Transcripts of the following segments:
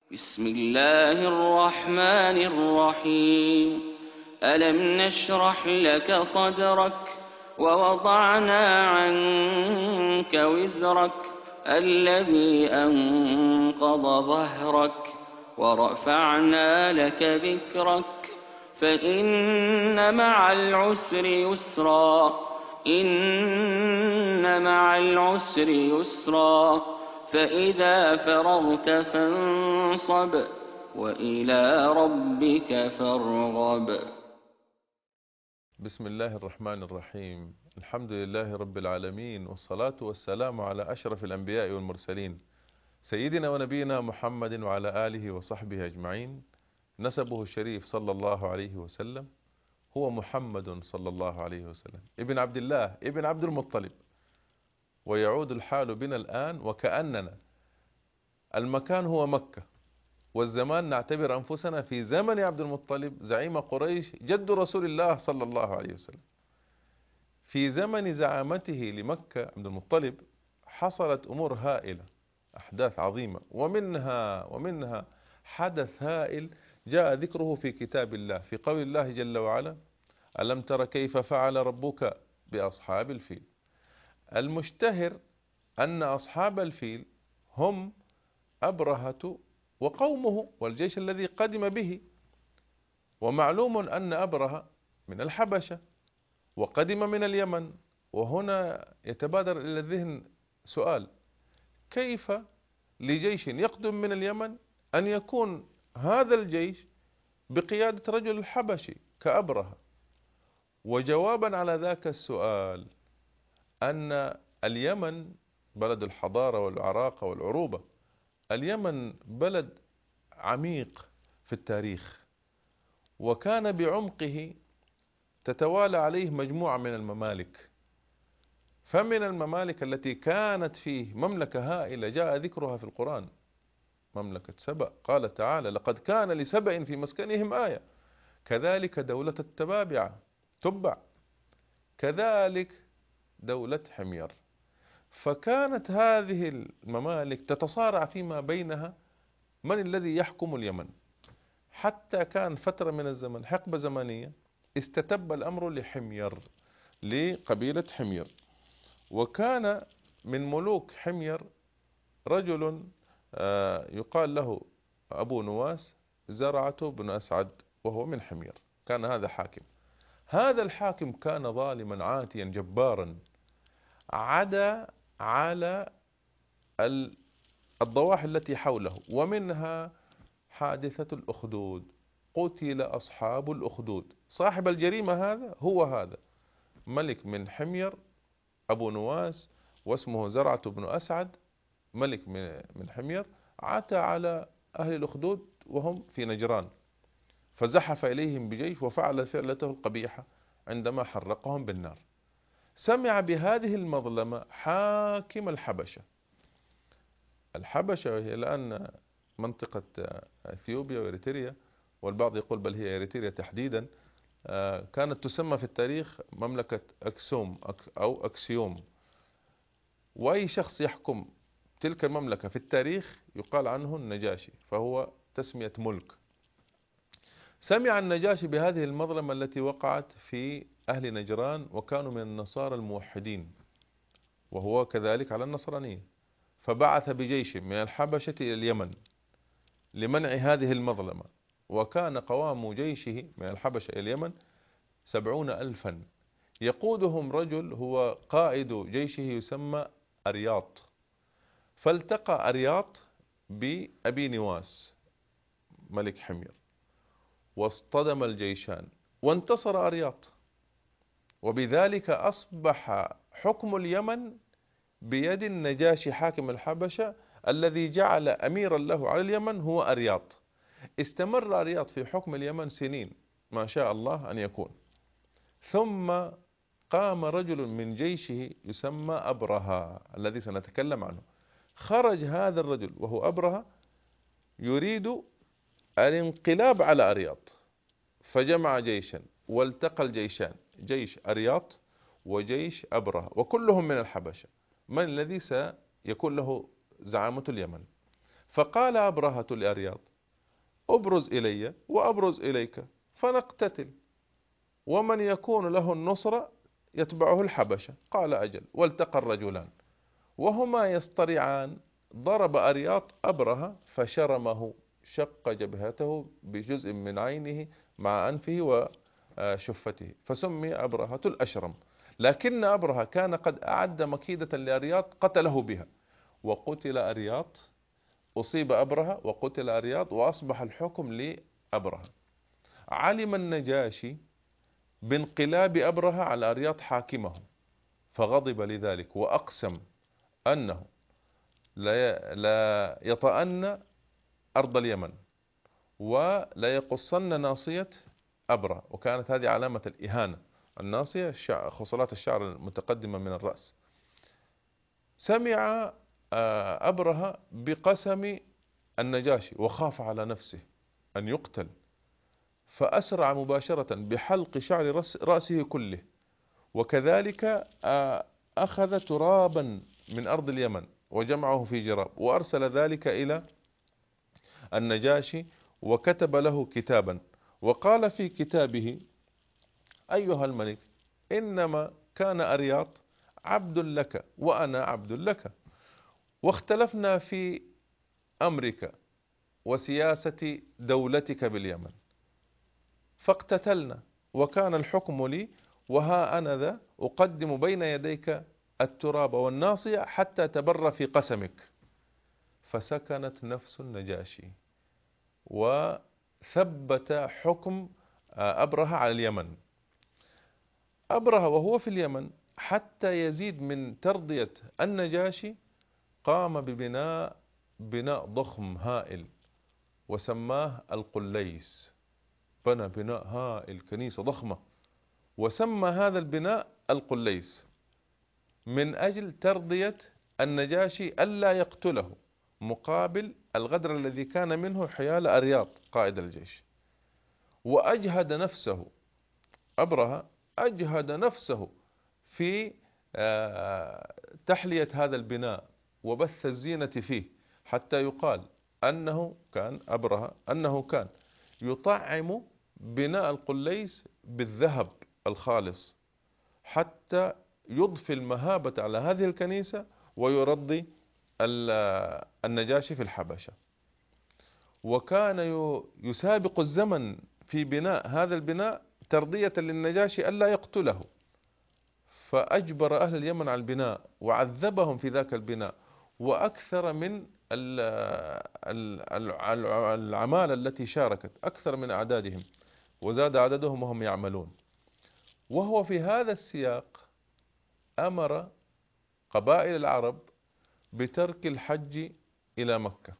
بسم الله الرحمن الرحيم. ألم نشرح لك صدرك ووضعنا عنك وزرك الذي أنقض ظهرك ورفعنا لك ذكرك فإن مع العسر يسرا إن مع العسر يسرا فإذا فرغت فانصب وإلى ربك فارغب. بسم الله الرحمن الرحيم. الحمد لله رب العالمين، والصلاة والسلام على أشرف الأنبياء والمرسلين سيدنا ونبينا محمد وعلى آله وصحبه أجمعين. نسبه الشريف صلى الله عليه وسلم هو محمد صلى الله عليه وسلم ابن عبد الله ابن عبد المطلب. ويعود الحال بنا الآن وكأننا المكان هو مكة، والزمان نعتبر أنفسنا في زمن عبد المطلب زعيم قريش جد رسول الله صلى الله عليه وسلم. في زمن زعامته لمكة عبد المطلب حصلت أمور هائلة، أحداث عظيمة، ومنها حدث هائل جاء ذكره في كتاب الله في قول الله جل وعلا: ألم تر كيف فعل ربك بأصحاب الفيل. المشتهر أن أصحاب الفيل هم أبرهة وقومه والجيش الذي قدم به، ومعلوم أن أبرهة من الحبشة وقدم من اليمن. وهنا يتبادر إلى الذهن سؤال: كيف لجيش يقدم من اليمن أن يكون هذا الجيش بقيادة رجل حبشي كأبرهة؟ وجوابا على ذاك السؤال أن اليمن بلد الحضارة والعراقة والعروبة. اليمن بلد عميق في التاريخ، وكان بعمقه تتوالى عليه مجموعة من الممالك. فمن الممالك التي كانت فيه مملكة هائلة جاء ذكرها في القرآن، مملكة سبأ. قال تعالى: لقد كان لسبأ في مسكنهم آية. كذلك دولة التبابعة تبع، كذلك دولة حمير. فكانت هذه الممالك تتصارع فيما بينها من الذي يحكم اليمن، حتى كان فترة من الزمن، حقبة زمنية، استتب الأمر لحمير، لقبيلة حمير. وكان من ملوك حمير رجل يقال له أبو نواس زرعة بن أسعد، وهو من حمير. كان هذا حاكم. هذا الحاكم كان ظالما عاتيا جبارا، عدا على الضواحي التي حوله، ومنها حادثة الأخدود. قتل أصحاب الأخدود. صاحب الجريمة هذا ملك من حمير أبو نواس، واسمه زرعة بن أسعد، ملك من حمير، عتى على أهل الأخدود وهم في نجران، فزحف إليهم بجيش وفعل فعلته القبيحة عندما حرقهم بالنار. سمع بهذه المظلمة حاكم الحبشة. الحبشة هي الآن منطقة أثيوبيا وإريتريا، والبعض يقول بل هي إريتريا تحديدا. كانت تسمى في التاريخ مملكة أكسوم أو أكسيوم. وأي شخص يحكم تلك المملكة في التاريخ يقال عنه النجاشي، فهو تسمية ملك. سمع النجاشي بهذه المظلمة التي وقعت في أهل نجران، وكانوا من النصارى الموحدين، وهو كذلك على النصرانية. فبعث بجيش من الحبشة إلى اليمن لمنع هذه المظلمة. وكان قوام جيشه من الحبشة إلى اليمن 70,000. يقودهم رجل هو قائد جيشه يسمى أرياط. فالتقى أرياط بأبي نواس ملك حمير، واصطدم الجيشان وانتصر أرياط، وبذلك أصبح حكم اليمن بيد النجاشي حاكم الحبشة، الذي جعل أميرا له على اليمن هو أرياط. استمر أرياط في حكم اليمن سنين ما شاء الله أن يكون. ثم قام رجل من جيشه يسمى أبرهة الذي سنتكلم عنه. خرج هذا الرجل وهو أبرهة يريد الانقلاب على أرياط، فجمع جيشا والتقى الجيشان، جيش أرياط وجيش أبرهة، وكلهم من الحبشة. من الذي سيكون له زعامة اليمن؟ فقال أبرهة لأرياض: أبرز إلي وأبرز إليك فنقتتل، ومن يكون له النصرة يتبعه الحبشة. قال: أجل. والتقى الرجلان وهما يصطرعان، ضرب أرياط أبرهة فشرمه، شق جبهته بجزء من عينه مع أنفه وشفته، فسمي أبرهة الأشرم. لكن أبرهة كان قد أعد مكيدة لأرياط قتله بها، وقتل أرياط، أصيب أبرهة وقتل أرياط، وأصبح الحكم لأبرهة. علم النجاشي بانقلاب أبرهة على أرياط حاكمه، فغضب لذلك وأقسم أنه لا يطأن أرض اليمن ولا يقصن ناصية أبرهة، وكانت هذه علامة الإهانة، الناصية خصلات الشعر المتقدمة من الرأس. سمع أبرهة بقسم النجاشي وخاف على نفسه أن يقتل، فأسرع مباشرة بحلق شعر رأسه كله، وكذلك أخذ ترابا من أرض اليمن وجمعه في جراب، وأرسل ذلك إلى النجاشي وكتب له كتابا، وقال في كتابه: أيها الملك، إنما كان أرياط عبد لك وأنا عبد لك، واختلفنا في أمرك وسياسة دولتك باليمن، فاقتتلنا وكان الحكم لي، وها أنا ذا أقدم بين يديك التراب والناصية حتى تبر في قسمك. فسكنت نفس النجاشي وثبت حكم أبرهة على اليمن. أبرهة وهو في اليمن حتى يزيد من ترضية النجاشي قام بناء ضخم هائل وسماه القليس، بنى بناء هائل، كنيسة ضخمة، وسمى هذا البناء القليس من أجل ترضية النجاشي ألا يقتله مقابل الغدر الذي كان منه حيال أرياط قائد الجيش. وأجهد نفسه أبرهة، أجهد نفسه في تحلية هذا البناء وبث الزينة فيه، حتى يقال أنه كان أبرهة أنه كان يطعم بناء القليس بالذهب الخالص حتى يضفي المهابة على هذه الكنيسة ويرضي النجاشي في الحبشة. وكان يسابق الزمن في بناء هذا البناء ترضية للنجاشي ألا يقتله، فأجبر أهل اليمن على البناء وعذبهم في ذاك البناء، وأكثر من العمالة التي شاركت أكثر من أعدادهم، وزاد عددهم وهم يعملون. وهو في هذا السياق أمر قبائل العرب بترك الحج إلى مكة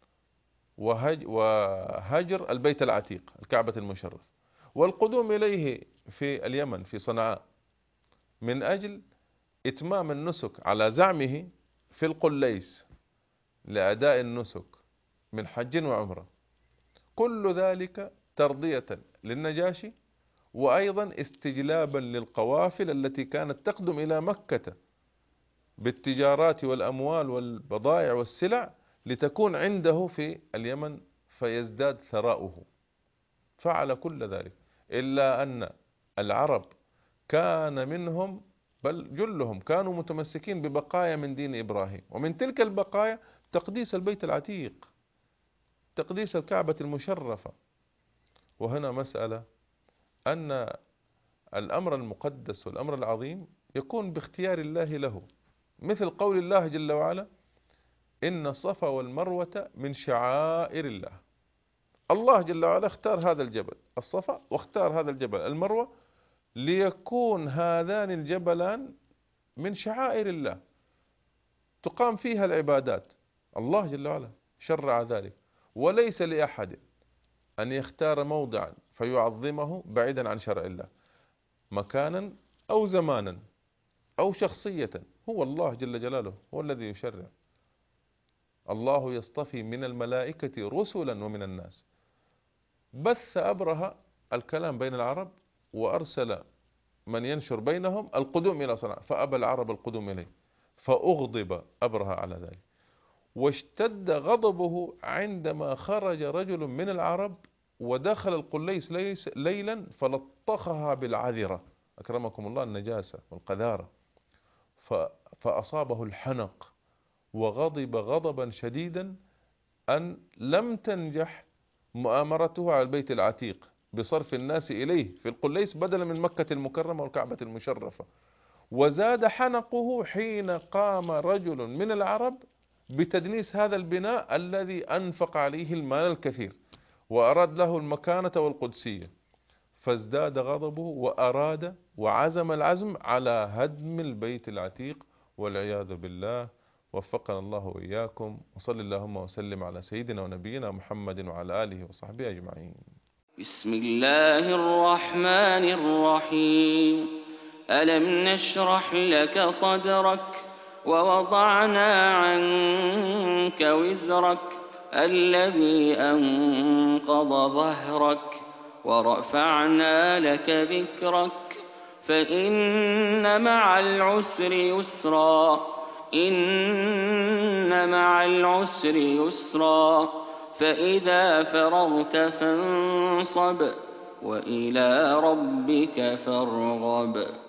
وهجر البيت العتيق الكعبة المشرف، والقدوم إليه في اليمن في صنعاء من أجل إتمام النسك على زعمه في القليس لأداء النسك من حج وعمرة. كل ذلك ترضية للنجاشي، وأيضا استجلابا للقوافل التي كانت تقدم إلى مكة بالتجارات والأموال والبضائع والسلع لتكون عنده في اليمن فيزداد ثراؤه. فعل كل ذلك، إلا أن العرب كان منهم بل جلهم كانوا متمسكين ببقايا من دين إبراهيم، ومن تلك البقايا تقديس البيت العتيق، تقديس الكعبة المشرفة. وهنا مسألة أن الأمر المقدس والأمر العظيم يكون باختيار الله له، مثل قول الله جل وعلا: إن الصفا والمروة من شعائر الله. الله جل وعلا اختار هذا الجبل الصفا واختار هذا الجبل المروة ليكون هذان الجبلان من شعائر الله تقام فيها العبادات. الله جل وعلا شرع ذلك، وليس لأحد أن يختار موضعا فيعظمه بعيدا عن شرع الله، مكانا أو زمانا أو شخصية. هو الله جل جلاله هو الذي يشرع. الله يصطفي من الملائكة رسلا ومن الناس. بث أبرهة الكلام بين العرب وأرسل من ينشر بينهم القدوم إلى صنعاء، فأبى العرب القدوم إليه، فأغضب أبرهة على ذلك. واشتد غضبه عندما خرج رجل من العرب ودخل القليس ليلا فلطخها بالعذرة، أكرمكم الله، النجاسة والقذارة، فأصابه الحنق وغضب غضبا شديدا أن لم تنجح مؤامرته على البيت العتيق بصرف الناس إليه في القليس بدلا من مكة المكرمة والكعبة المشرفة. وزاد حنقه حين قام رجل من العرب بتدنيس هذا البناء الذي أنفق عليه المال الكثير وأراد له المكانة والقدسية، فازداد غضبه وأراد وعزم العزم على هدم البيت العتيق والعياذ بالله. وفقنا الله وإياكم، وصل اللهم وسلم على سيدنا ونبينا محمد وعلى آله وصحبه أجمعين. بسم الله الرحمن الرحيم. ألم نشرح لك صدرك ووضعنا عنك وزرك الذي أنقض ظهرك ورفعنا لك ذكرك فإن مع العسر يسرا إن مع العسر يسرا فإذا فرغت فانصب وإلى ربك فارغب.